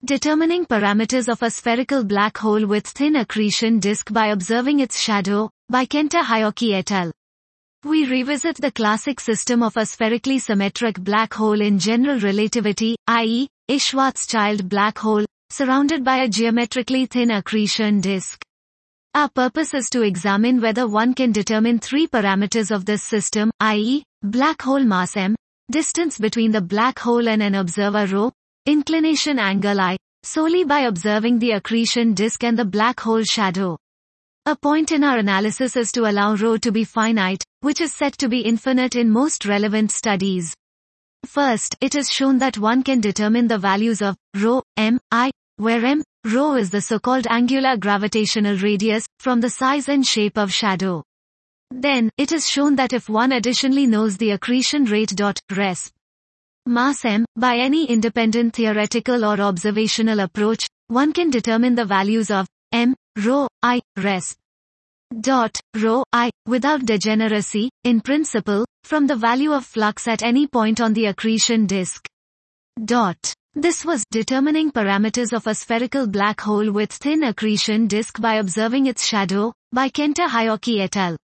Determining parameters of a spherical black hole with thin accretion disk by observing its shadow, by Kenta Hayashi et al. We revisit the classic system of a spherically symmetric black hole in general relativity, i.e., a Schwarzschild black hole, surrounded by a geometrically thin accretion disk. Our purpose is to examine whether one can determine three parameters of this system, i.e., black hole mass m, distance between the black hole and an observer ρ, inclination angle I, solely by observing the accretion disk and the black hole shadow. A point in our analysis is to allow ρ to be finite, which is said to be infinite in most relevant studies. First, it is shown that one can determine the values of ρ, m, I, where m, ρ is the so-called angular gravitational radius, from the size and shape of shadow. Then, it is shown that if one additionally knows the accretion rate resp. mass m, by any independent theoretical or observational approach, one can determine the values of m, ρ, I, resp. ρ, I, without degeneracy, in principle, from the value of flux at any point on the accretion disk. This was determining parameters of a spherical black hole with thin accretion disk by observing its shadow, by Kenta Hayashi et al.